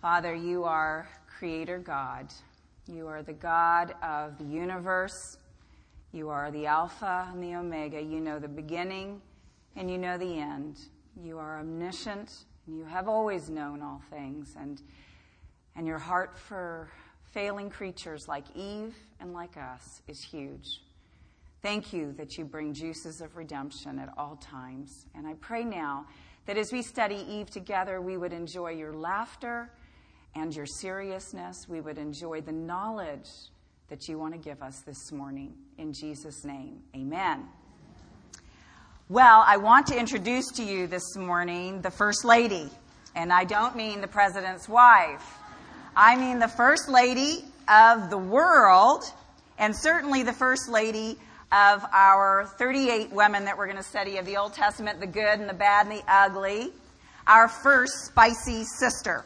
Father, you are Creator God. You are the God of the universe. You are the Alpha and the Omega. You know the beginning and you know the end. You are omniscient and you have always known all things. And your heart for failing creatures like Eve and like us is huge. Thank you that you bring juices of redemption at all times. And I pray now that as we study Eve together, we would enjoy your laughter and your seriousness. We would enjoy the knowledge that you want to give us this morning. In Jesus' name, amen. Well, I want to introduce to you this morning the First Lady. And I don't mean the President's wife. I mean the First Lady of the world, and certainly the First Lady of our 38 women that we're going to study of the Old Testament, the good and the bad and the ugly, our first spicy sister.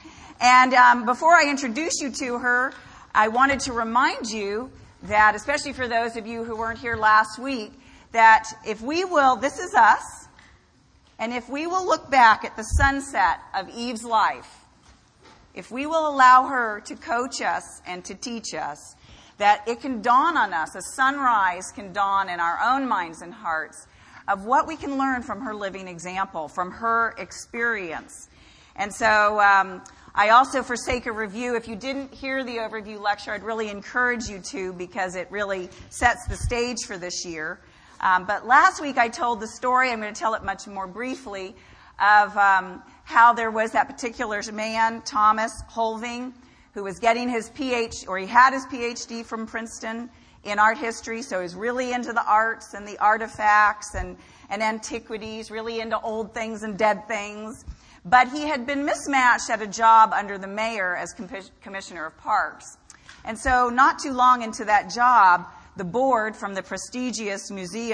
And before I introduce you to her, I wanted to remind you that, especially for those of you who weren't here last week, that if we will, this is us, and if we will look back at the sunset of Eve's life, if we will allow her to coach us and to teach us, that it can dawn on us, a sunrise can dawn in our own minds and hearts of what we can learn from her living example, from her experience. And so I also, for sake of review, if you didn't hear the overview lecture, I'd really encourage you to, because it really sets the stage for this year. But last week I told the story, I'm going to tell it much more briefly, of how there was that particular man, Thomas Holving, who was getting his PhD, or he had his PhD from Princeton in art history, so he's really into the arts and the artifacts and antiquities, really into old things and dead things. But he had been mismatched at a job under the mayor as commissioner of parks. And so not too long into that job, the board from the prestigious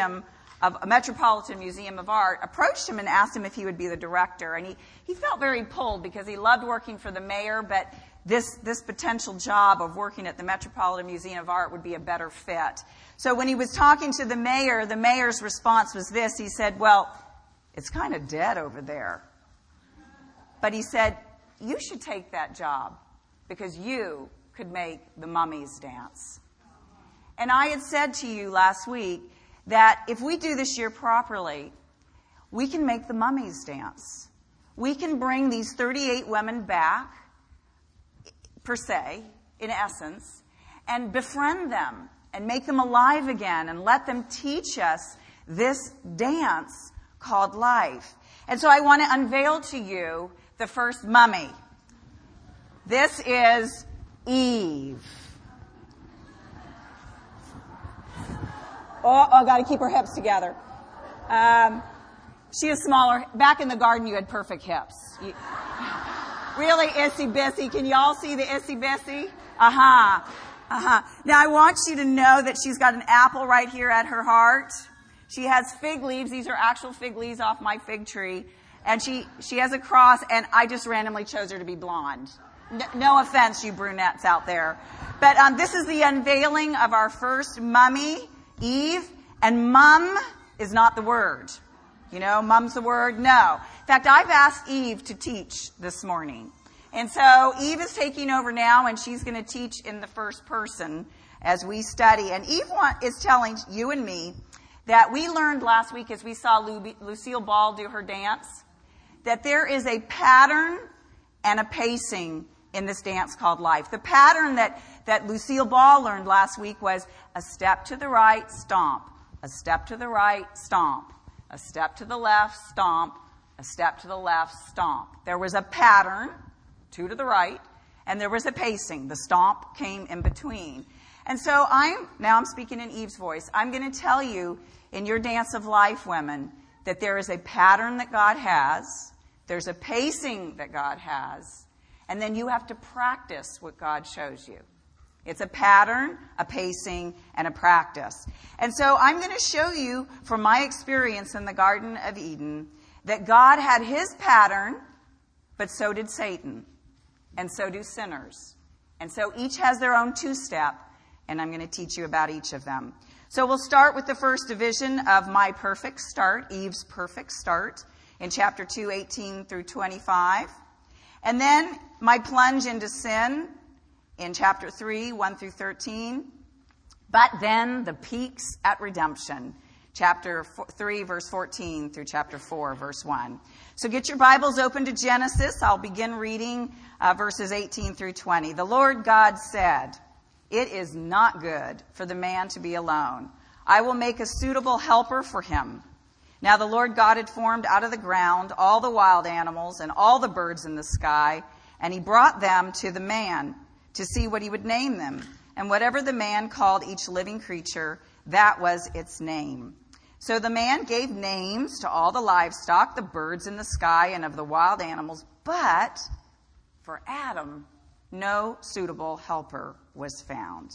Metropolitan Museum of Art approached him and asked him if he would be the director. And he felt very pulled because he loved working for the mayor, but this potential job of working at the Metropolitan Museum of Art would be a better fit. So when he was talking to the mayor's response was this. He said, well, it's kind of dead over there. But he said, you should take that job because you could make the mummies dance. And I had said to you last week that if we do this year properly, we can make the mummies dance. We can bring these 38 women back, per se, in essence, and befriend them and make them alive again and let them teach us this dance called life. And so I want to unveil to you the first mummy. This is Eve. Oh, got to keep her hips together. She is smaller. Back in the garden, you had perfect hips. Really itsy-bitsy. Can you all see the itsy-bitsy? Now, I want you to know that she's got an apple right here at her heart. She has fig leaves. These are actual fig leaves off my fig tree. And she has a cross, and I just randomly chose her to be blonde. No offense, you brunettes out there. But this is the unveiling of our first mummy, Eve. And mum is not the word. You know, mum's the word? No. In fact, I've asked Eve to teach this morning. And so Eve is taking over now, and she's going to teach in the first person as we study. And Eve is telling you and me that we learned last week as we saw Lucille Ball do her dance, that there is a pattern and a pacing in this dance called life. The pattern that Lucille Ball learned last week was a step to the right, stomp. A step to the right, stomp. A step to the left, stomp. A step to the left, stomp. There was a pattern, 2 to the right, and there was a pacing. The stomp came in between. And so now I'm speaking in Eve's voice. I'm going to tell you in your dance of life, women, that there is a pattern that God has. There's a pacing that God has. And then you have to practice what God shows you. It's a pattern, a pacing, and a practice. And so I'm going to show you from my experience in the Garden of Eden that God had his pattern, but so did Satan. And so do sinners. And so each has their own 2-step, and I'm going to teach you about each of them. So we'll start with the first division of my perfect start, Eve's perfect start, in chapter 2, 18 through 25. And then my plunge into sin in chapter 3, 1 through 13. But then the peaks at redemption. Chapter 3, verse 14 through chapter 4, verse 1. So get your Bibles open to Genesis. I'll begin reading verses 18 through 20. The Lord God said, "It is not good for the man to be alone. I will make a suitable helper for him." Now the Lord God had formed out of the ground all the wild animals and all the birds in the sky, and he brought them to the man to see what he would name them. And whatever the man called each living creature, that was its name. So the man gave names to all the livestock, the birds in the sky, and of the wild animals. But for Adam, no suitable helper was found.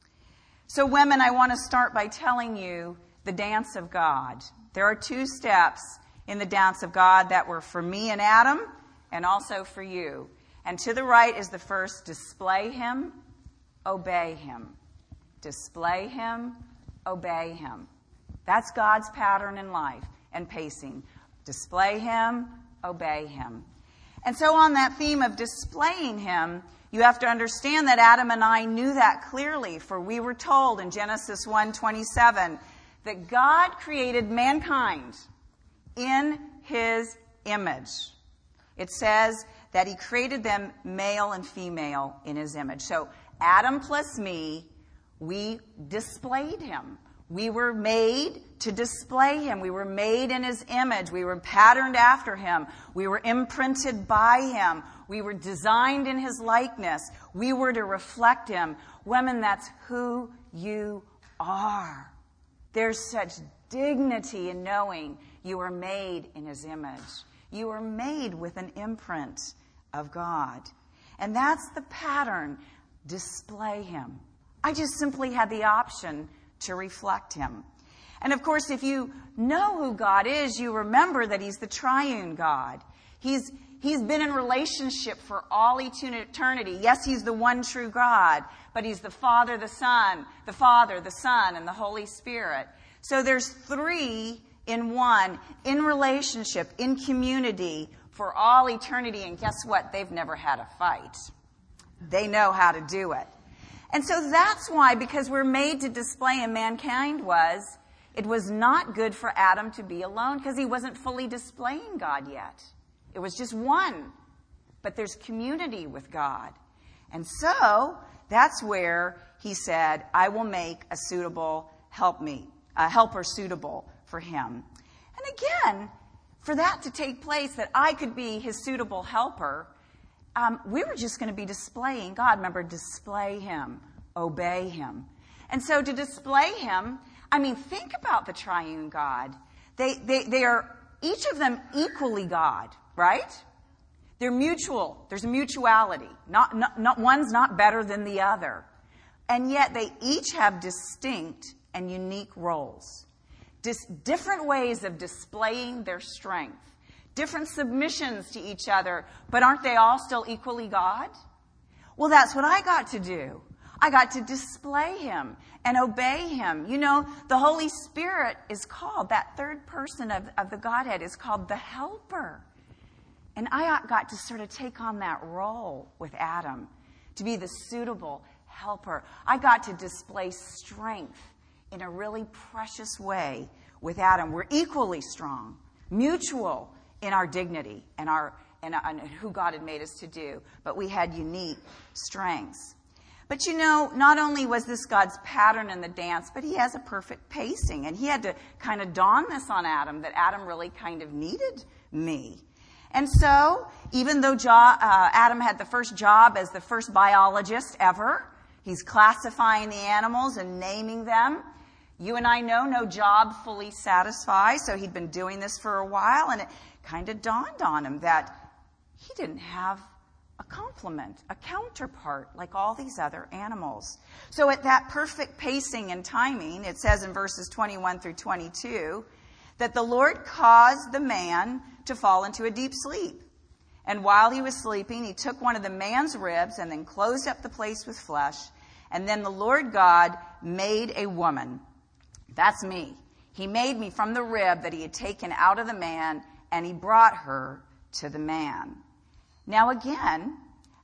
So women, I want to start by telling you the dance of God. There are 2 steps in the dance of God that were for me and Adam, and also for you. And to the right is the first: display him, obey him. Display him, obey him. That's God's pattern in life and pacing. Display him, obey him. And so on that theme of displaying him, you have to understand that Adam and I knew that clearly, for we were told in Genesis 1:27 that God created mankind in his image. It says that he created them male and female in his image. So Adam plus me, we displayed him. We were made to display him. We were made in his image. We were patterned after him. We were imprinted by him. We were designed in his likeness. We were to reflect him. Women, that's who you are. There's such dignity in knowing you were made in his image. You were made with an imprint of God. And that's the pattern. Display him. I just simply had the option to reflect him. And of course, if you know who God is, you remember that he's the triune God. He's been in relationship for all eternity. Yes, he's the one true God, but he's the Father, the Son, and the Holy Spirit. So there's 3 in one, in relationship, in community, for all eternity. And guess what? They've never had a fight. They know how to do it. And so that's why, because we're made to display, and mankind was, it was not good for Adam to be alone because he wasn't fully displaying God yet. It was just one. But there's community with God. And so that's where he said, I will make a helper suitable for him. And again, for that to take place, that I could be his suitable helper, we were just going to be displaying God. Remember, display him, obey him. And so to display him, think about the triune God. They are, each of them, equally God, right? They're mutual. There's a mutuality. Not one's not better than the other. And yet they each have distinct and unique roles. Different ways of displaying their strength. Different submissions to each other, but aren't they all still equally God? Well, that's what I got to do. I got to display him and obey him. You know, the Holy Spirit is called, that third person of the Godhead is called the helper. And I got to sort of take on that role with Adam, to be the suitable helper. I got to display strength in a really precious way with Adam. We're equally strong, mutual in our dignity and who God had made us to do. But we had unique strengths. But you know, not only was this God's pattern in the dance, but he has a perfect pacing. And he had to kind of dawn this on Adam, that Adam really kind of needed me. And so, even though Adam had the first job as the first biologist ever, he's classifying the animals and naming them. You and I know no job fully satisfies, so he'd been doing this for a while, and it kind of dawned on him that he didn't have a complement, a counterpart like all these other animals. So at that perfect pacing and timing, it says in verses 21 through 22, that the Lord caused the man to fall into a deep sleep. And while he was sleeping, he took one of the man's ribs and then closed up the place with flesh. And then the Lord God made a woman. That's me. He made me from the rib that he had taken out of the man, and he brought her to the man. Now again,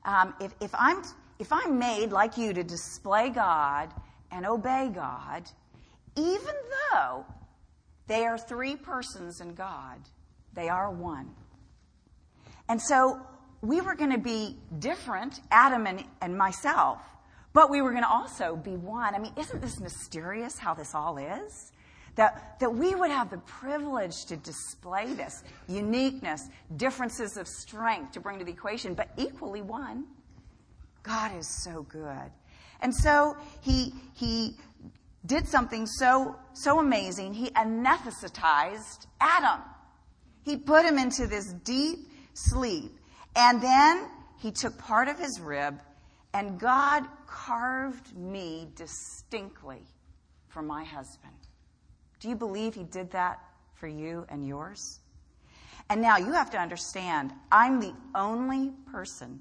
if I'm made like you to display God and obey God, even though they are three persons in God, they are one. And so we were going to be different, Adam and myself, but we were going to also be one. I mean, isn't this mysterious how this all is? That we would have the privilege to display this uniqueness, differences of strength to bring to the equation, but equally one. God is so good. And so he did something so amazing. He anesthetized Adam. He put him into this deep sleep. And then he took part of his rib, and God carved me distinctly for my husband. Do you believe he did that for you and yours? And now you have to understand, I'm the only person,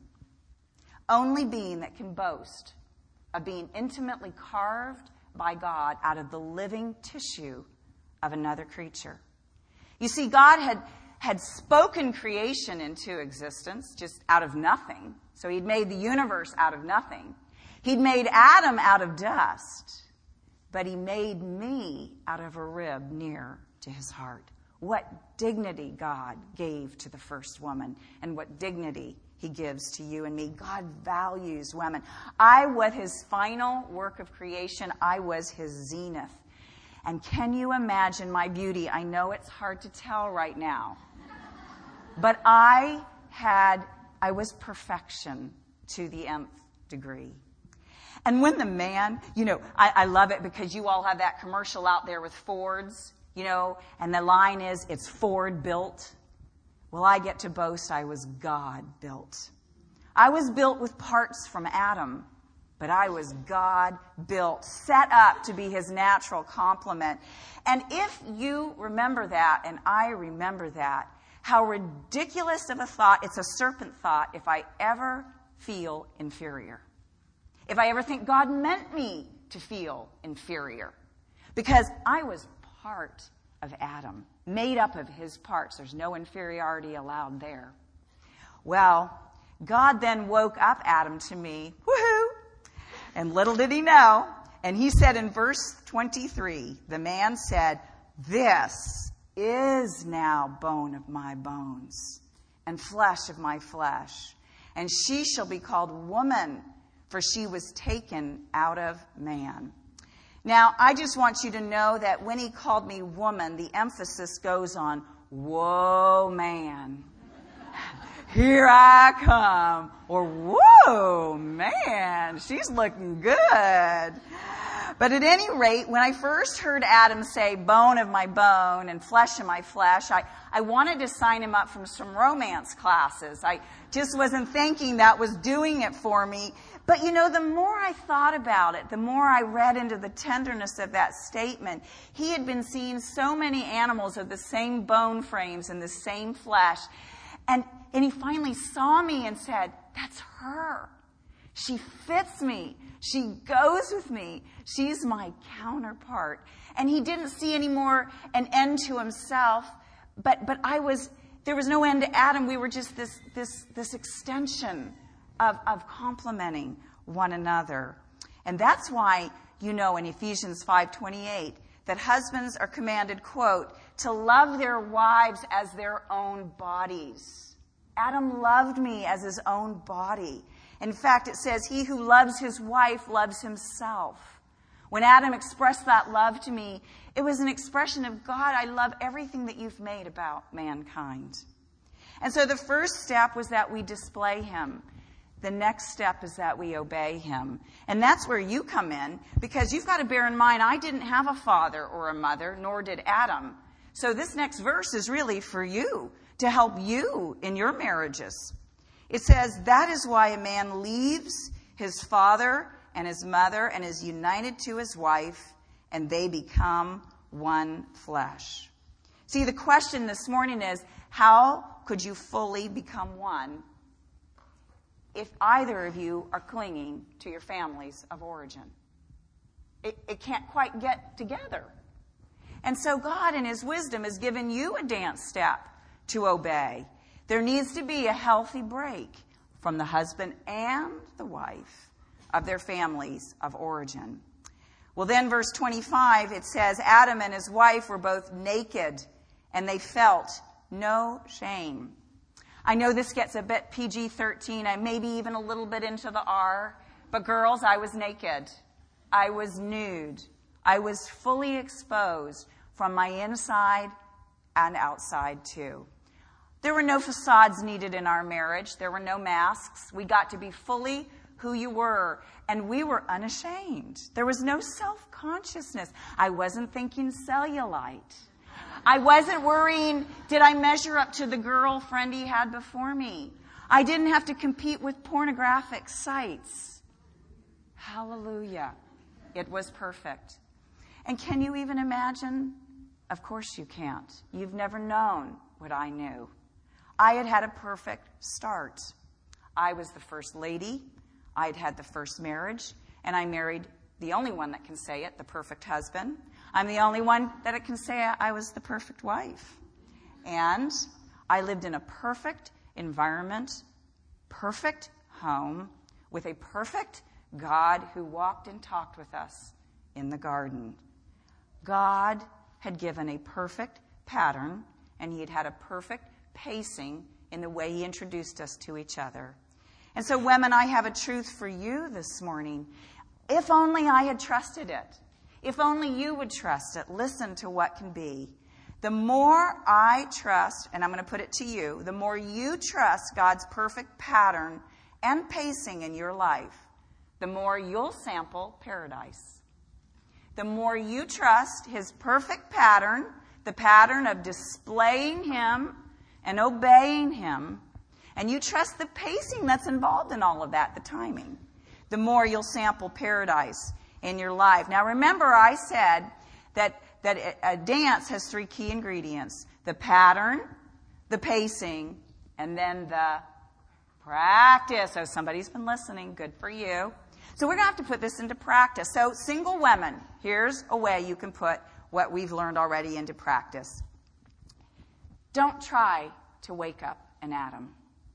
only being that can boast of being intimately carved by God out of the living tissue of another creature. You see, God had spoken creation into existence just out of nothing. So he'd made the universe out of nothing. He'd made Adam out of dust. But he made me out of a rib near to his heart. What dignity God gave to the first woman, and what dignity he gives to you and me. God values women. I was his final work of creation. I was his zenith. And can you imagine my beauty? I know it's hard to tell right now. But I was perfection to the nth degree. And when the man, I love it because you all have that commercial out there with Fords, and the line is, it's Ford built. Well, I get to boast I was God built. I was built with parts from Adam, but I was God built, set up to be his natural complement. And if you remember that, and I remember that, how ridiculous of a thought, it's a serpent thought, if I ever feel inferior. If I ever think God meant me to feel inferior. Because I was part of Adam, made up of his parts. There's no inferiority allowed there. Well, God then woke up Adam to me. Woohoo! And little did he know. And he said in verse 23, the man said, "This is now bone of my bones and flesh of my flesh. And she shall be called woman, for she was taken out of man." Now, I just want you to know that when he called me woman, the emphasis goes on, whoa, man. Here I come. Or, whoa, man, she's looking good. But at any rate, when I first heard Adam say bone of my bone and flesh of my flesh, I wanted to sign him up from some romance classes. I just wasn't thinking that was doing it for me. But the more I thought about it, the more I read into the tenderness of that statement. He had been seeing so many animals of the same bone frames and the same flesh. And he finally saw me and said, "That's her. She fits me. She goes with me. She's my counterpart." And he didn't see any more an end to himself, but there was no end to Adam. We were just this extension of complementing one another. And that's why, in Ephesians 5:28, that husbands are commanded, quote, to love their wives as their own bodies. Adam loved me as his own body. In fact, it says, he who loves his wife loves himself. When Adam expressed that love to me, it was an expression of, God, I love everything that you've made about mankind. And so the first step was that we display him. The next step is that we obey him. And that's where you come in, because you've got to bear in mind, I didn't have a father or a mother, nor did Adam. So this next verse is really for you, to help you in your marriages. It says, that is why a man leaves his father and his mother and is united to his wife, and they become one flesh. See, the question this morning is, how could you fully become one if either of you are clinging to your families of origin? It can't quite get together. And so God in his wisdom has given you a dance step to obey. There needs to be a healthy break from the husband and the wife of their families of origin. Well, then verse 25, it says, Adam and his wife were both naked, and they felt no shame. I know this gets a bit PG-13, and maybe even a little bit into the R, but girls, I was naked. I was nude. I was fully exposed from my inside and outside too. There were no facades needed in our marriage. There were no masks. We got to be fully who you were, and we were unashamed. There was no self-consciousness. I wasn't thinking cellulite. I wasn't worrying, did I measure up to the girlfriend he had before me? I didn't have to compete with pornographic sites. Hallelujah. It was perfect. And can you even imagine? Of course you can't. You've never known what I knew. I had had a perfect start. I was the first lady. I had had the first marriage. And I married the only one that can say it, the perfect husband. I'm the only one that can say I was the perfect wife. And I lived in a perfect environment, perfect home, with a perfect God who walked and talked with us in the garden. God had given a perfect pattern, and he had had a perfect pacing in the way he introduced us to each other. And so, women, I have a truth for you this morning. If only I had trusted it. If only you would trust it. Listen to what can be. The more I trust, and I'm going to put it to you, the more you trust God's perfect pattern and pacing in your life, the more you'll sample paradise. The more you trust his perfect pattern, the pattern of displaying him and obeying him, and you trust the pacing that's involved in all of that, the timing, the more you'll sample paradise in your life. Now remember, I said that a dance has 3 key ingredients: the pattern, the pacing, and then the practice. So somebody's been listening. Good for you. So we're going to have to put this into practice. So single women, here's a way you can put what we've learned already into practice. Don't try to wake up an Adam.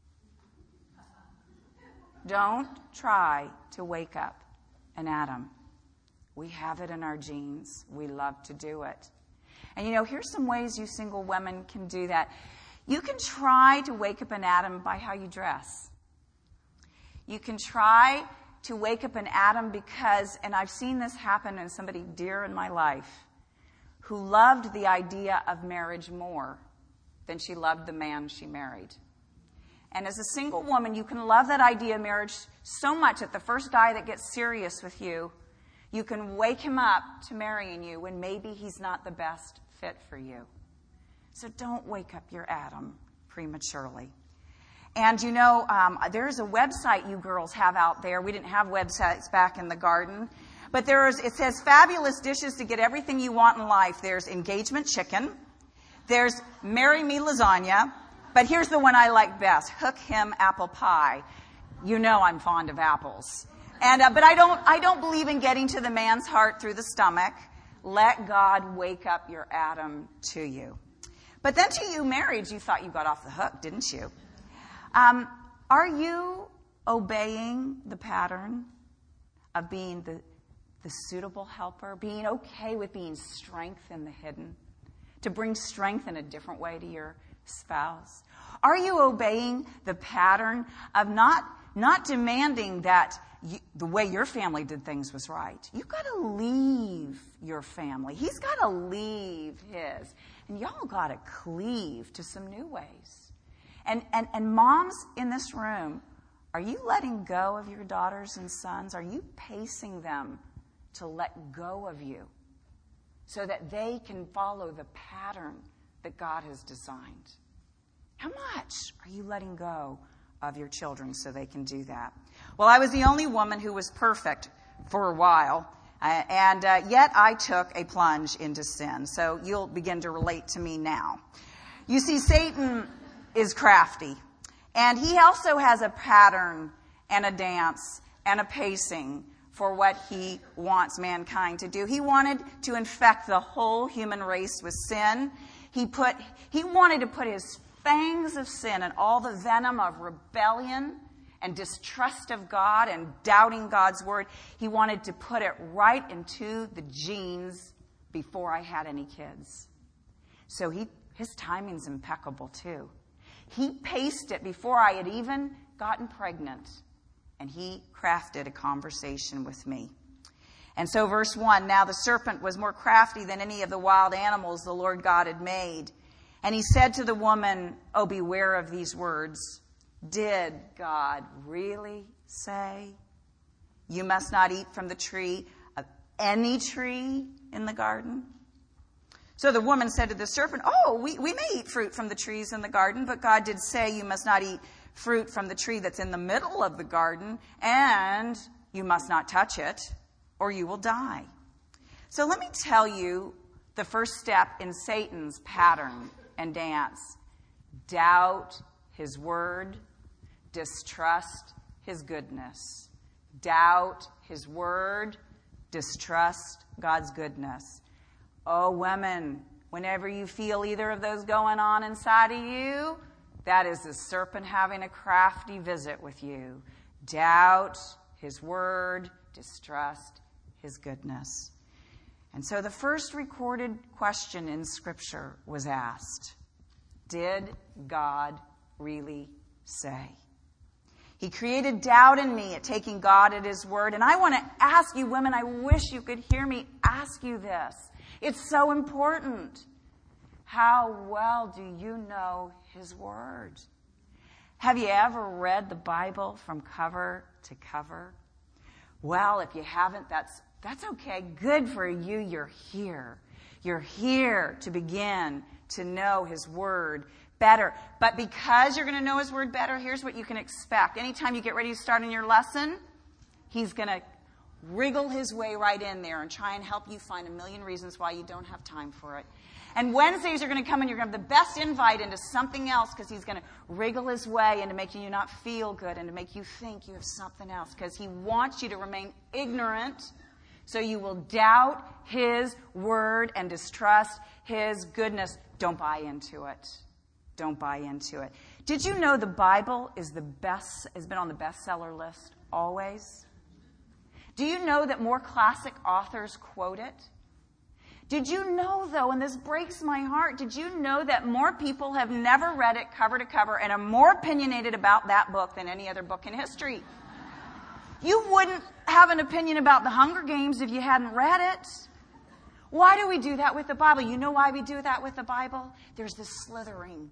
Don't try to wake up an Adam. We have it in our genes. We love to do it. And here's some ways you single women can do that. You can try to wake up an Adam by how you dress. You can try to wake up an Adam because, and I've seen this happen in somebody dear in my life, who loved the idea of marriage more than she loved the man she married. And as a single woman, you can love that idea of marriage so much that the first guy that gets serious with you, you can wake him up to marrying you when maybe he's not the best fit for you. So don't wake up your Adam prematurely. And there's a website you girls have out there. We didn't have websites back in the garden. But it says fabulous dishes to get everything you want in life. There's engagement chicken. There's marry me lasagna. But here's the one I like best: hook him apple pie. I'm fond of apples. But I don't believe in getting to the man's heart through the stomach. Let God wake up your Adam to you. But then to you married, you thought you got off the hook, didn't you? Are you obeying the pattern of being the suitable helper, being okay with being strength in the hidden, to bring strength in a different way to your spouse? Are you obeying the pattern of not demanding that the way your family did things was right? You've got to leave your family. He's got to leave his. And y'all got to cleave to some new ways. And moms in this room, are you letting go of your daughters and sons? Are you pacing them to let go of you so that they can follow the pattern that God has designed? How much are you letting go of your children so they can do that? Well, I was the only woman who was perfect for a while, and yet I took a plunge into sin. So you'll begin to relate to me now. You see, Satan is crafty, and he also has a pattern and a dance and a pacing for what he wants mankind to do. He wanted to infect the whole human race with sin. He wanted to put his fangs of sin and all the venom of rebellion and distrust of God and doubting God's word. He wanted to put it right into the genes before I had any kids. So his timing's impeccable too. He paced it before I had even gotten pregnant. And he crafted a conversation with me. And so verse 1, now the serpent was more crafty than any of the wild animals the Lord God had made. And he said to the woman, oh, beware of these words. Did God really say, you must not eat from the tree of any tree in the garden? So the woman said to the serpent, oh, we may eat fruit from the trees in the garden, but God did say you must not eat fruit from the tree that's in the middle of the garden, and you must not touch it, or you will die. So let me tell you the first step in Satan's pattern and dance. Doubt his word, distrust his goodness. Doubt his word, distrust God's goodness. Oh, women, whenever you feel either of those going on inside of you, that is the serpent having a crafty visit with you. Doubt his word, distrust his goodness. And so the first recorded question in Scripture was asked, did God really say? He created doubt in me at taking God at his word. And I want to ask you, women, I wish you could hear me ask you this. It's so important. How well do you know his word? Have you ever read the Bible from cover to cover? Well, if you haven't, that's okay. Good for you. You're here. You're here to begin to know his word better. But because you're going to know his word better, here's what you can expect. Anytime you get ready to start in your lesson, he's going to wriggle his way right in there and try and help you find a million reasons why you don't have time for it. And Wednesdays are going to come and you're going to have the best invite into something else because he's going to wriggle his way into making you not feel good and to make you think you have something else because he wants you to remain ignorant so you will doubt his word and distrust his goodness. Don't buy into it. Don't buy into it. Did you know the Bible has been on the bestseller list always? Do you know that more classic authors quote it? Did you know, though, and this breaks my heart, did you know that more people have never read it cover to cover and are more opinionated about that book than any other book in history? You wouldn't have an opinion about the Hunger Games if you hadn't read it. Why do we do that with the Bible? You know why we do that with the Bible? There's this slithering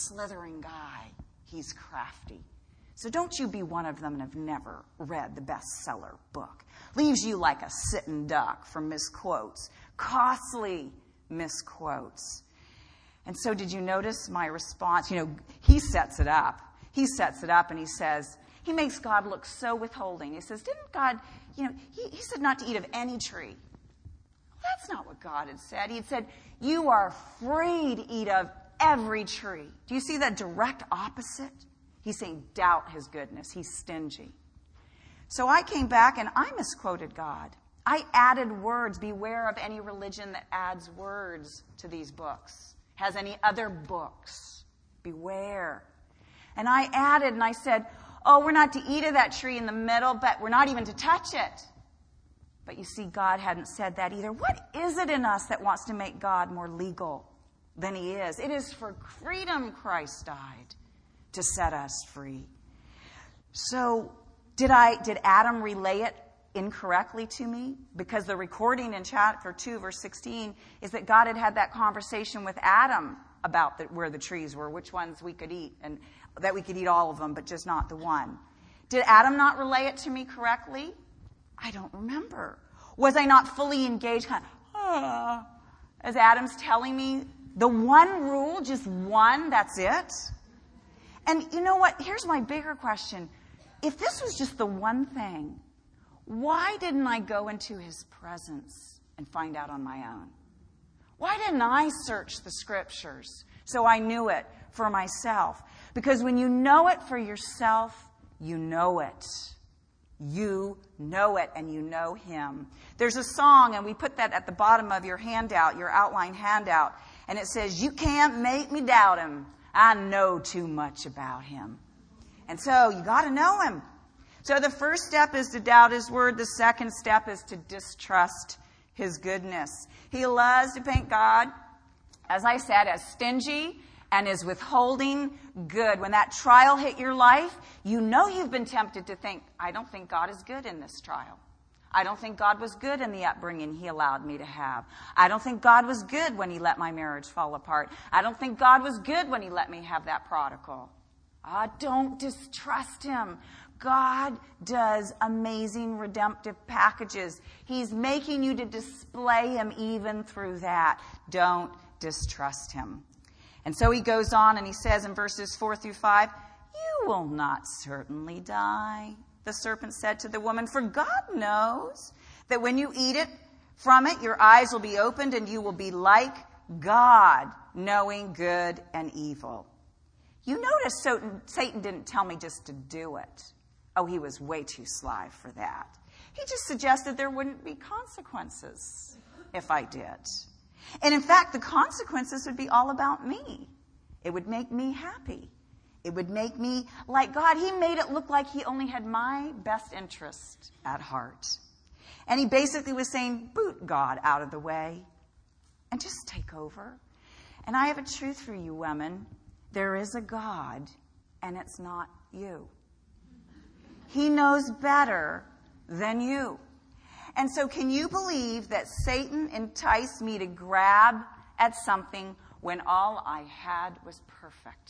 guy. He's crafty. So don't you be one of them and have never read the bestseller book. Leaves you like a sitting duck for misquotes. Costly misquotes. And so did you notice my response? You know, he sets it up. He sets it up and he says, he makes God look so withholding. He says, didn't God, he said not to eat of any tree. Well, that's not what God had said. He had said, you are free to eat of every tree. Do you see that direct opposite? He's saying, doubt his goodness. He's stingy. So I came back and I misquoted God. I added words. Beware of any religion that adds words to these books. Has any other books. Beware. And I added and I said, oh, we're not to eat of that tree in the middle, but we're not even to touch it. But you see, God hadn't said that either. What is it in us that wants to make God more legal than he is? It is for freedom Christ died, to set us free. So did Adam relay it incorrectly to me? Because the recording in chapter 2, verse 16, is that God had that conversation with Adam about where the trees were, which ones we could eat, and that we could eat all of them, but just not the one. Did Adam not relay it to me correctly? I don't remember. Was I not fully engaged? As Adam's telling me, the one rule, just one, that's it? And you know what? Here's my bigger question. If this was just the one thing, why didn't I go into his presence and find out on my own? Why didn't I search the scriptures so I knew it for myself? Because when you know it for yourself, you know it. You know it and you know him. There's a song, and we put that at the bottom of your handout, your outline handout, and it says, you can't make me doubt him. I know too much about him. And so you got to know him. So the first step is to doubt his word. The second step is to distrust his goodness. He loves to paint God, as I said, as stingy and is withholding good. When that trial hit your life, you know you've been tempted to think, I don't think God is good in this trial. I don't think God was good in the upbringing he allowed me to have. I don't think God was good when he let my marriage fall apart. I don't think God was good when he let me have that prodigal. Don't distrust him. God does amazing redemptive packages. He's making you to display him even through that. Don't distrust him. And so he goes on and he says in verses 4 through 5, you will not certainly die, the serpent said to the woman, for God knows that when you eat it from it, your eyes will be opened and you will be like God, knowing good and evil. You notice Satan didn't tell me just to do it. Oh, he was way too sly for that. He just suggested there wouldn't be consequences if I did. And in fact, the consequences would be all about me. It would make me happy. It would make me like God. He made it look like he only had my best interest at heart. And he basically was saying, boot God out of the way and just take over. And I have a truth for you women. There is a God, and it's not you. He knows better than you. And so can you believe that Satan enticed me to grab at something when all I had was perfect?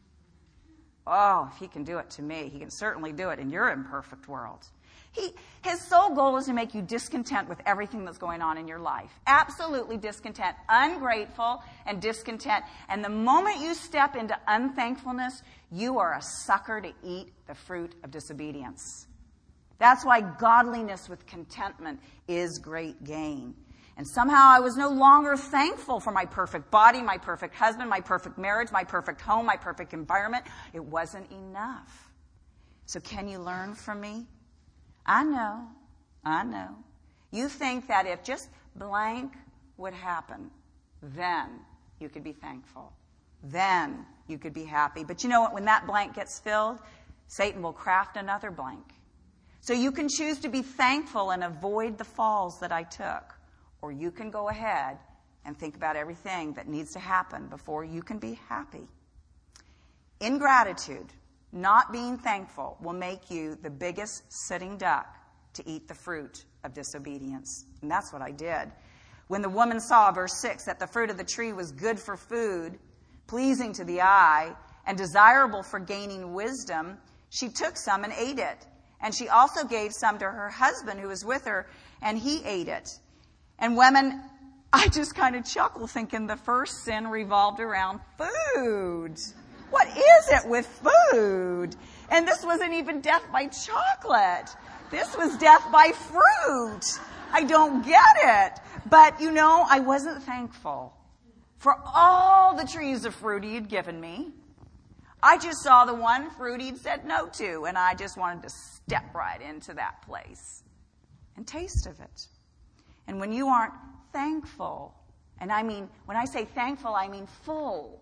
Oh, if he can do it to me, he can certainly do it in your imperfect world. His sole goal is to make you discontent with everything that's going on in your life. Absolutely discontent, ungrateful and discontent. And the moment you step into unthankfulness, you are a sucker to eat the fruit of disobedience. That's why godliness with contentment is great gain. And somehow I was no longer thankful for my perfect body, my perfect husband, my perfect marriage, my perfect home, my perfect environment. It wasn't enough. So can you learn from me? I know. You think that if just blank would happen, then you could be thankful. Then you could be happy. But you know what? When that blank gets filled, Satan will craft another blank. So you can choose to be thankful and avoid the falls that I took. Or you can go ahead and think about everything that needs to happen before you can be happy. Ingratitude, not being thankful, will make you the biggest sitting duck to eat the fruit of disobedience. And that's what I did. When the woman saw, verse 6, that the fruit of the tree was good for food, pleasing to the eye, and desirable for gaining wisdom, she took some and ate it. And she also gave some to her husband who was with her, and he ate it. And women, I just kind of chuckle thinking the first sin revolved around food. What is it with food? And this wasn't even death by chocolate. This was death by fruit. I don't get it. But, you know, I wasn't thankful for all the trees of fruit he had given me. I just saw the one fruit he'd said no to, and I just wanted to step right into that place and taste of it. And when you aren't thankful, and I mean, when I say thankful, I mean full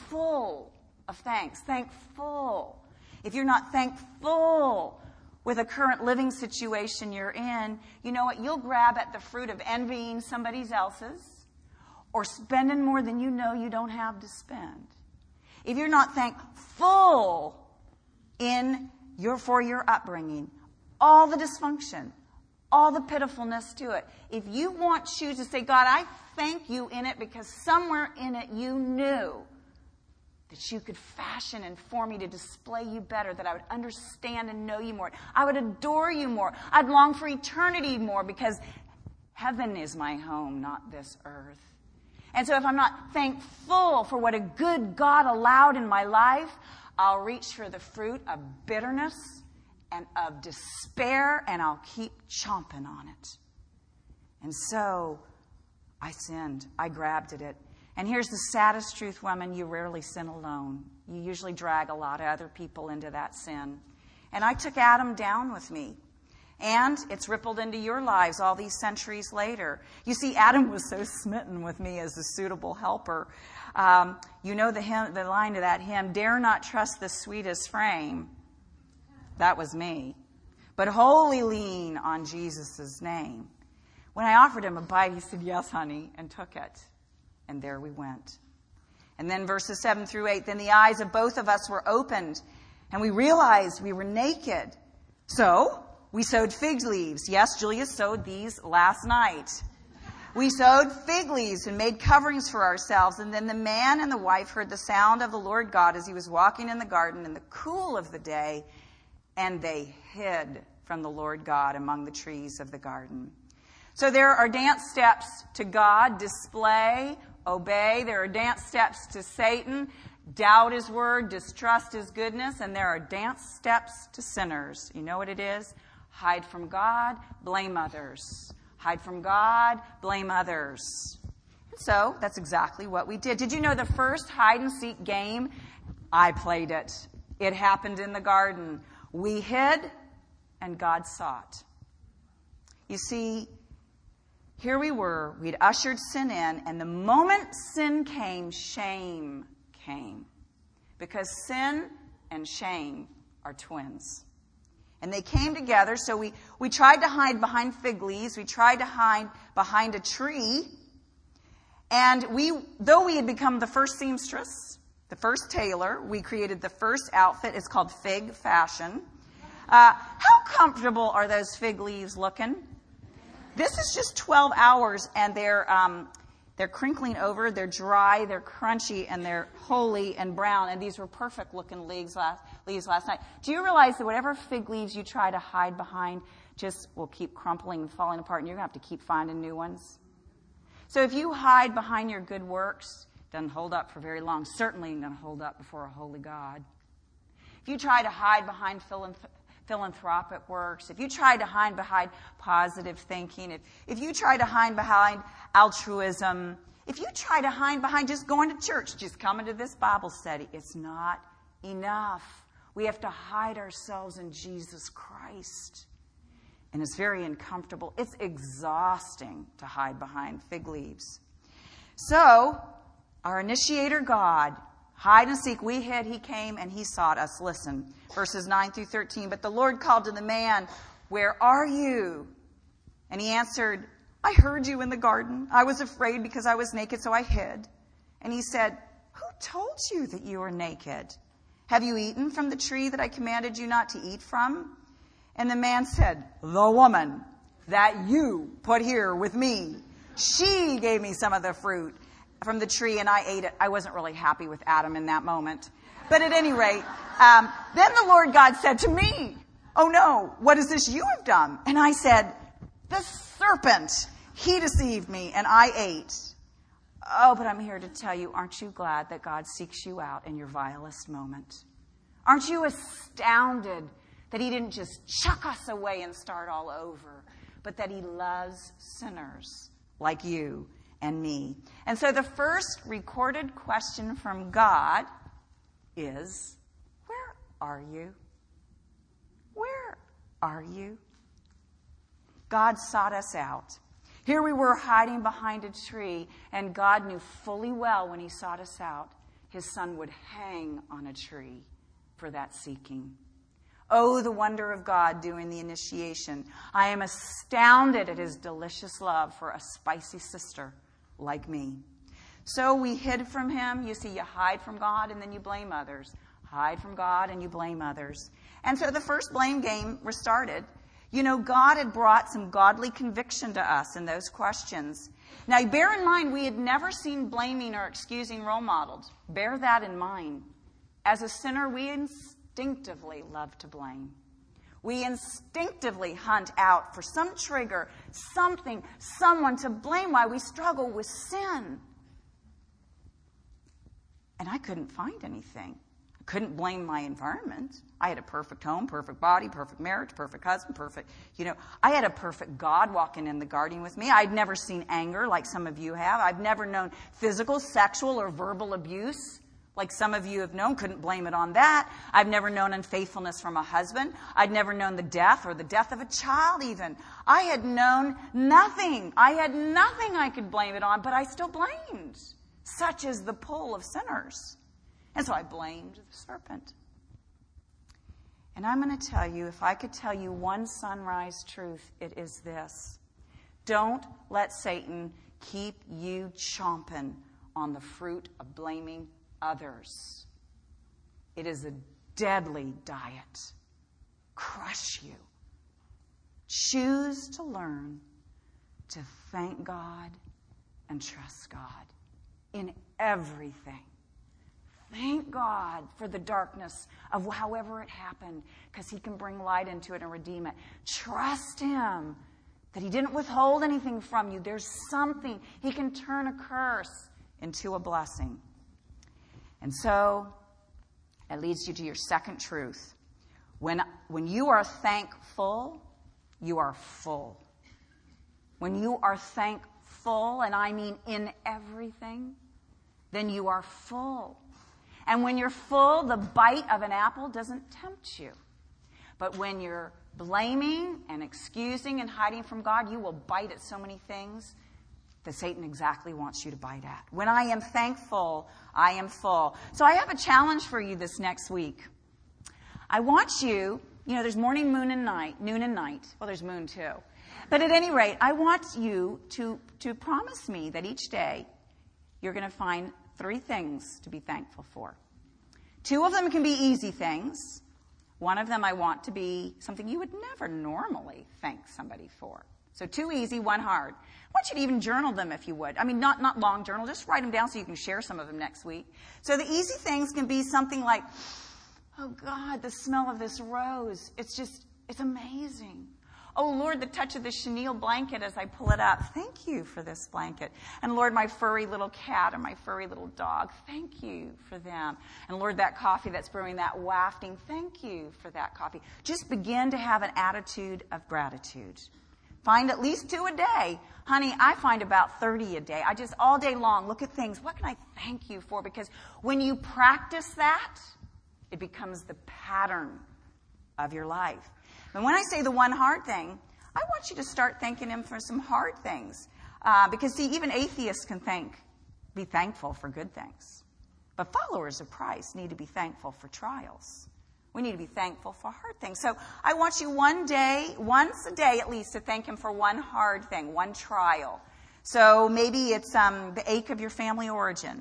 of thanks, thankful. If you're not thankful with a current living situation you're in, you know what? You'll grab at the fruit of envying somebody else's or spending more than you know you don't have to spend. If you're not thankful for your upbringing, all the dysfunction, all the pitifulness to it. If you want you to say, God, I thank you in it because somewhere in it you knew that you could fashion and form me to display you better, that I would understand and know you more. I would adore you more. I'd long for eternity more because heaven is my home, not this earth. And so if I'm not thankful for what a good God allowed in my life, I'll reach for the fruit of bitterness and of despair, and I'll keep chomping on it. And so I sinned. I grabbed at it. And here's the saddest truth, women. You rarely sin alone. You usually drag a lot of other people into that sin. And I took Adam down with me. And it's rippled into your lives all these centuries later. You see, Adam was so smitten with me as a suitable helper. You know the line of that hymn, "Dare not trust the sweetest frame." That was me. But wholly lean on Jesus' name. When I offered him a bite, he said, "Yes, honey," and took it. And there we went. And then verses 7 through 8, then the eyes of both of us were opened, and we realized we were naked. So we sewed fig leaves. Yes, Julia sewed these last night. We sewed fig leaves and made coverings for ourselves. And then the man and the wife heard the sound of the Lord God as he was walking in the garden in the cool of the day, and they hid from the Lord God among the trees of the garden. So there are dance steps to God: display, obey. There are dance steps to Satan: doubt his word, distrust his goodness. And there are dance steps to sinners. You know what it is? Hide from God, blame others. Hide from God, blame others. And so that's exactly what we did. Did you know the first hide-and-seek game? I played it. It happened in the garden. We hid, and God sought. You see, here we were. We'd ushered sin in, and the moment sin came, shame came. Because sin and shame are twins. And they came together, so we tried to hide behind fig leaves. We tried to hide behind a tree. And though we had become the first seamstress, the first tailor, we created the first outfit. It's called Fig Fashion. How comfortable are those fig leaves looking? This is just 12 hours, and they're crinkling over, they're dry, they're crunchy, and they're holy and brown. And these were perfect-looking leaves last night. Do you realize that whatever fig leaves you try to hide behind just will keep crumpling and falling apart, and you're going to have to keep finding new ones? So if you hide behind your good works, it doesn't hold up for very long. Certainly ain't going to hold up before a holy God. If you try to hide behind philanthropic works, if you try to hide behind positive thinking, if you try to hide behind altruism, if you try to hide behind just going to church, just coming to this Bible study, it's not enough. We have to hide ourselves in Jesus Christ. And it's very uncomfortable. It's exhausting to hide behind fig leaves. So, our initiator God, hide and seek, we hid, he came, and he sought us. Listen, verses 9 through 13. But the Lord called to the man, "Where are you?" And he answered, "I heard you in the garden. I was afraid because I was naked, so I hid." And he said, "Who told you that you were naked? Have you eaten from the tree that I commanded you not to eat from?" And the man said, "The woman that you put here with me, she gave me some of the fruit from the tree, and I ate it." I wasn't really happy with Adam in that moment. But at any rate, then the Lord God said to me, "Oh no, what is this you have done?" And I said, "The serpent, he deceived me, and I ate." Oh, but I'm here to tell you, aren't you glad that God seeks you out in your vilest moment? Aren't you astounded that he didn't just chuck us away and start all over, but that he loves sinners like you and me? And so the first recorded question from God is, where are you? Where are you? God sought us out. Here we were hiding behind a tree, and God knew fully well when he sought us out, his son would hang on a tree for that seeking. Oh, the wonder of God doing the initiation. I am astounded at his delicious love for a spicy sister like me. So we hid from him. You see, you hide from God and then you blame others. Hide from God and you blame others. And so the first blame game was started. You know, God had brought some godly conviction to us in those questions. Now, bear in mind, we had never seen blaming or excusing role modeled. Bear that in mind. As a sinner, we instinctively love to blame. We instinctively hunt out for some trigger, something, someone to blame why we struggle with sin. And I couldn't find anything. I couldn't blame my environment. I had a perfect home, perfect body, perfect marriage, perfect husband, perfect, I had a perfect God walking in the garden with me. I'd never seen anger like some of you have. I've never known physical, sexual, or verbal abuse like some of you have known, couldn't blame it on that. I've never known unfaithfulness from a husband. I'd never known the death or the death of a child even. I had known nothing. I had nothing I could blame it on, but I still blamed. Such is the pull of sinners. And so I blamed the serpent. And I'm going to tell you, if I could tell you one sunrise truth, it is this. Don't let Satan keep you chomping on the fruit of blaming others. It is a deadly diet. Crush you. Choose to learn to thank God and trust God in everything. Thank God for the darkness of however it happened, because he can bring light into it and redeem it. Trust him that he didn't withhold anything from you. There's something. He can turn a curse into a blessing. And so, it leads you to your second truth. When you are thankful, you are full. When you are thankful, and I mean in everything, then you are full. And when you're full, the bite of an apple doesn't tempt you. But when you're blaming and excusing and hiding from God, you will bite at so many things that Satan exactly wants you to bite at. When I am thankful, I am full. So I have a challenge for you this next week. I want you, there's morning, noon, and night. Well, there's moon too. But at any rate, I want you to promise me that each day you're going to find 3 things to be thankful for. 2 of them can be easy things. One of them I want to be something you would never normally thank somebody for. So 2 easy, 1 hard. I want you to even journal them if you would. I mean, not long journal. Just write them down so you can share some of them next week. So the easy things can be something like, oh God, the smell of this rose. It's amazing. Oh Lord, the touch of the chenille blanket as I pull it up. Thank you for this blanket. And Lord, my furry little cat and my furry little dog. Thank you for them. And Lord, that coffee that's brewing, that wafting. Thank you for that coffee. Just begin to have an attitude of gratitude. Find at least 2 a day. Honey, I find about 30 a day. I just all day long look at things. What can I thank you for? Because when you practice that, it becomes the pattern of your life. And when I say the 1 hard thing, I want you to start thanking him for some hard things. Because, see, even atheists can be thankful for good things. But followers of Christ need to be thankful for trials. We need to be thankful for hard things. So I want you once a day at least, to thank him for 1 hard thing, 1 trial. So maybe it's the ache of your family origin.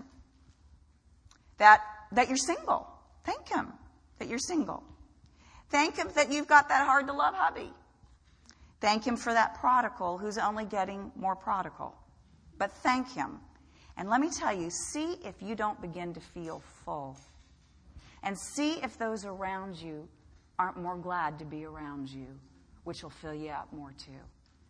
That you're single. Thank him that you're single. Thank him that you've got that hard-to-love hubby. Thank him for that prodigal who's only getting more prodigal. But thank him. And let me tell you, see if you don't begin to feel full. And see if those around you aren't more glad to be around you, which will fill you up more too.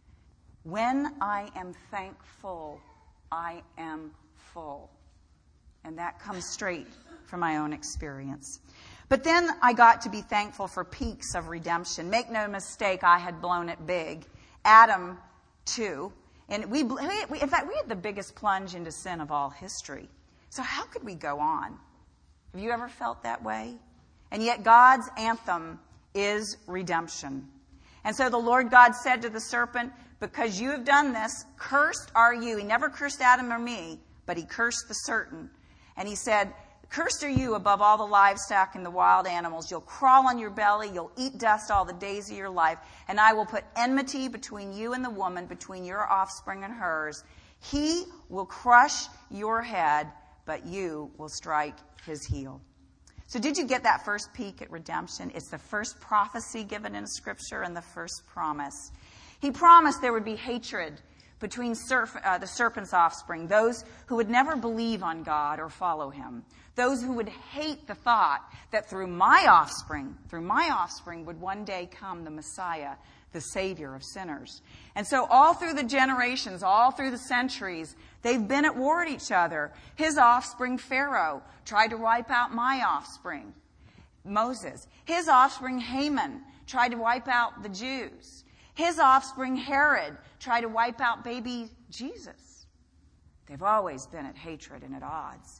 When I am thankful, I am full. And that comes straight from my own experience. But then I got to be thankful for peaks of redemption. Make no mistake, I had blown it big. Adam, too. And in fact, we had the biggest plunge into sin of all history. So how could we go on? Have you ever felt that way? And yet God's anthem is redemption. And so the Lord God said to the serpent, because you have done this, cursed are you. He never cursed Adam or me, but he cursed the serpent. And he said, cursed are you above all the livestock and the wild animals. You'll crawl on your belly. You'll eat dust all the days of your life. And I will put enmity between you and the woman, between your offspring and hers. He will crush your head, but you will strike his heel. So did you get that first peek at redemption? It's the first prophecy given in Scripture and the first promise. He promised there would be hatred between the serpent's offspring, those who would never believe on God or follow him, those who would hate the thought that through my offspring would one day come the Messiah, the Savior of sinners. And so all through the generations, all through the centuries, they've been at war at each other. His offspring, Pharaoh, tried to wipe out my offspring, Moses. His offspring, Haman, tried to wipe out the Jews. His offspring, Herod, tried to wipe out baby Jesus. They've always been at hatred and at odds.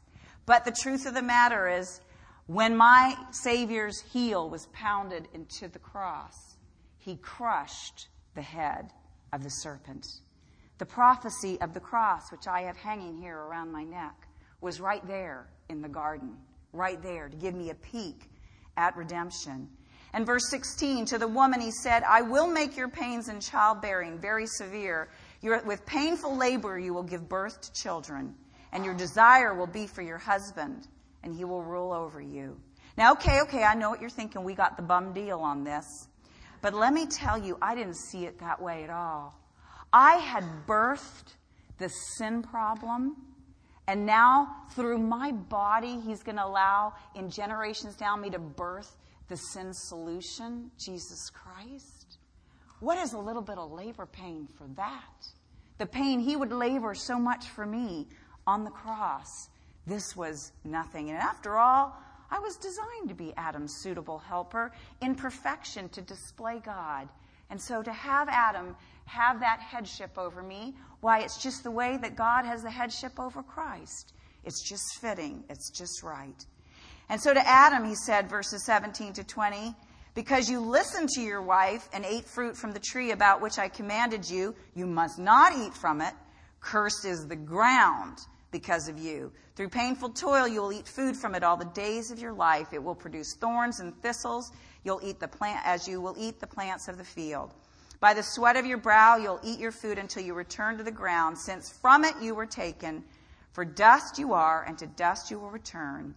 But the truth of the matter is, when my Savior's heel was pounded into the cross, he crushed the head of the serpent. The prophecy of the cross, which I have hanging here around my neck, was right there in the garden, right there to give me a peek at redemption. And verse 16, to the woman he said, I will make your pains in childbearing very severe. With painful labor you will give birth to children, and your desire will be for your husband, and he will rule over you. Now, okay, I know what you're thinking. We got the bum deal on this. But let me tell you, I didn't see it that way at all. I had birthed the sin problem, and now through my body, he's going to allow in generations down me to birth the sin solution, Jesus Christ. What is a little bit of labor pain for that? The pain he would labor so much for me on the cross. This was nothing. And after all, I was designed to be Adam's suitable helper in perfection to display God. And so to have Adam have that headship over me, why, it's just the way that God has the headship over Christ. It's just fitting. It's just right. And so to Adam, he said, verses 17 to 20, because you listened to your wife and ate fruit from the tree about which I commanded you, you must not eat from it. Cursed is the ground because of you. Through painful toil, you will eat food from it all the days of your life. It will produce thorns and thistles. You'll eat the plant as you will eat the plants of the field. By the sweat of your brow, you'll eat your food until you return to the ground, since from it you were taken. For dust you are, and to dust you will return.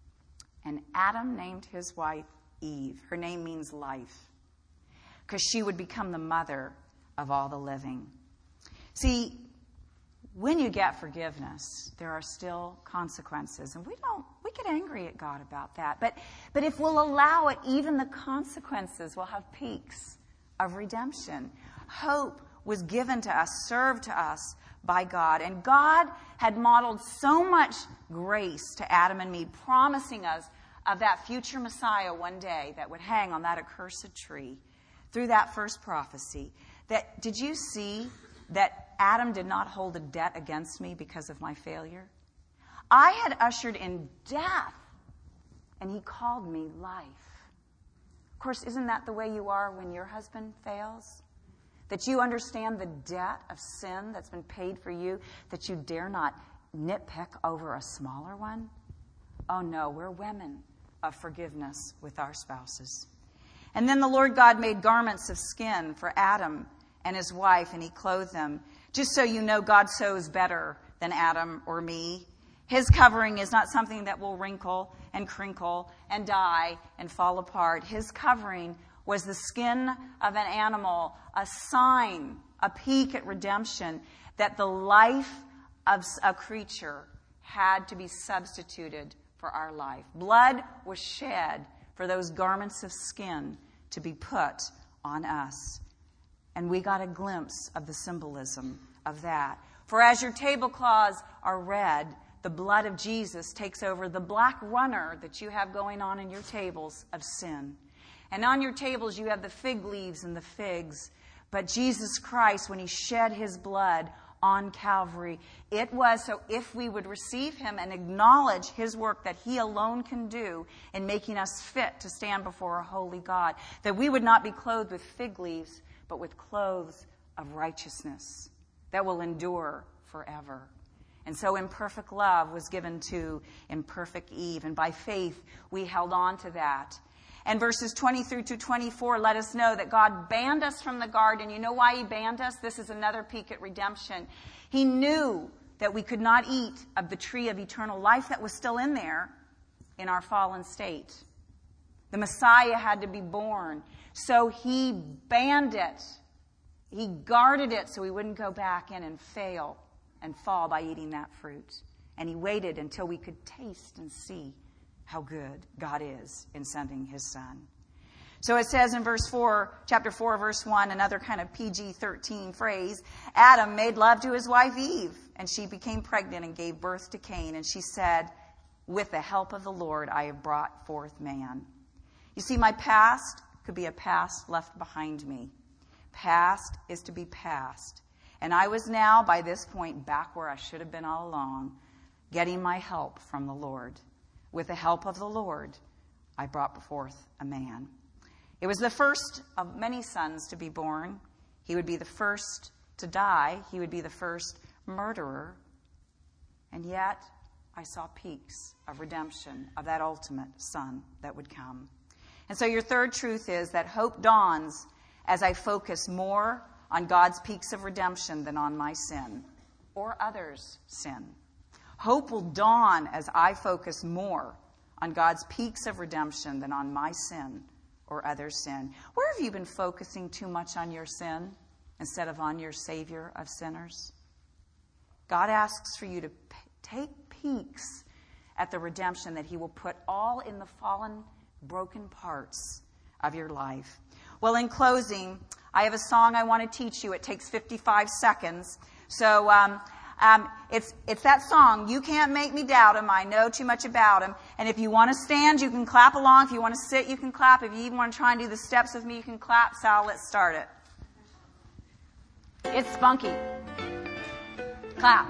And Adam named his wife Eve. Her name means life, because she would become the mother of all the living. See, when you get forgiveness, there are still consequences. And we get angry at God about that. But if we'll allow it, even the consequences will have peaks of redemption. Hope was given to us, served to us by God. And God had modeled so much grace to Adam and me, promising us of that future Messiah one day that would hang on that accursed tree through that first prophecy. Did you see that Adam did not hold a debt against me because of my failure? I had ushered in death, and he called me life. Of course, isn't that the way you are when your husband fails? That you understand the debt of sin that's been paid for you, that you dare not nitpick over a smaller one? Oh no, we're women of forgiveness with our spouses. And then the Lord God made garments of skin for Adam and his wife, and he clothed them. Just so you know, God sews better than Adam or me. His covering is not something that will wrinkle and crinkle and die and fall apart. His covering was the skin of an animal, a sign, a peek at redemption, that the life of a creature had to be substituted for our life. Blood was shed for those garments of skin to be put on us. And we got a glimpse of the symbolism of that. For as your tablecloths are red, the blood of Jesus takes over the black runner that you have going on in your tables of sin. And on your tables you have the fig leaves and the figs. But Jesus Christ, when he shed his blood on Calvary, it was so if we would receive him and acknowledge his work that he alone can do in making us fit to stand before a holy God, that we would not be clothed with fig leaves, but with clothes of righteousness that will endure forever. And so imperfect love was given to imperfect Eve, and by faith we held on to that. And verses 20 through to 24 let us know that God banned us from the garden. You know why he banned us? This is another peek at redemption. He knew that we could not eat of the tree of eternal life that was still in there in our fallen state. The Messiah had to be born. So he banned it. He guarded it so we wouldn't go back in and fail and fall by eating that fruit. And he waited until we could taste and see how good God is in sending his son. So it says in chapter 4, verse 1, another kind of PG-13 phrase, Adam made love to his wife Eve, and she became pregnant and gave birth to Cain. And she said, with the help of the Lord, I have brought forth man. You see, my past could be a past left behind me. Past is to be past. And I was now, by this point, back where I should have been all along, getting my help from the Lord. With the help of the Lord, I brought forth a man. It was the first of many sons to be born. He would be the first to die. He would be the first murderer. And yet, I saw peaks of redemption of that ultimate son that would come. And so your third truth is that hope dawns as I focus more on God's peaks of redemption than on my sin or others' sin. Hope will dawn as I focus more on God's peaks of redemption than on my sin or others' sin. Where have you been focusing too much on your sin instead of on your Savior of sinners? God asks for you to take peeks at the redemption that he will put all in the fallen, broken parts of your life. Well, in closing, I have a song I want to teach you. It takes 55 seconds. So it's that song, You Can't Make Me Doubt Him, I Know Too Much About Him. And if you want to stand, you can clap along. If you want to sit, you can clap. If you even want to try and do the steps with me, you can clap. Sal, let's start it. It's spunky. Clap.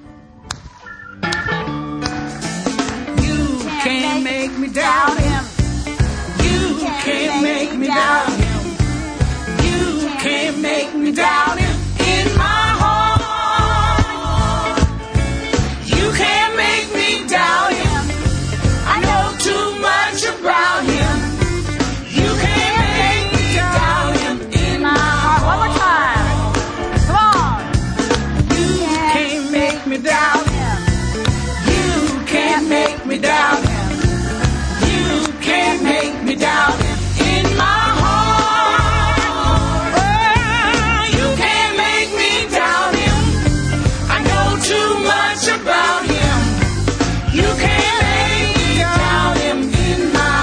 You can't make me doubt him. You can't make me doubt him. You can't make me doubt him. In my heart, you can't make me doubt him. I know too much about him. You can't make me doubt him. In my heart. One more time. Come on. You can't make me doubt him. You can't make me doubt him. You can't make me doubt him. In my heart, you can't make me doubt him. I know too much about him. You can't make me doubt him. In my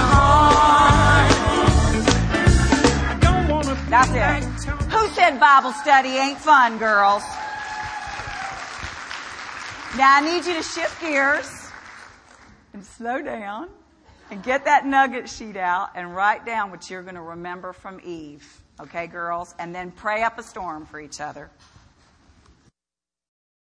heart, I don't want to. That's it. Who said Bible study ain't fun, girls? Now I need you to shift gears and slow down and get that nugget sheet out and write down what you're going to remember from Eve. Okay, girls? And then pray up a storm for each other.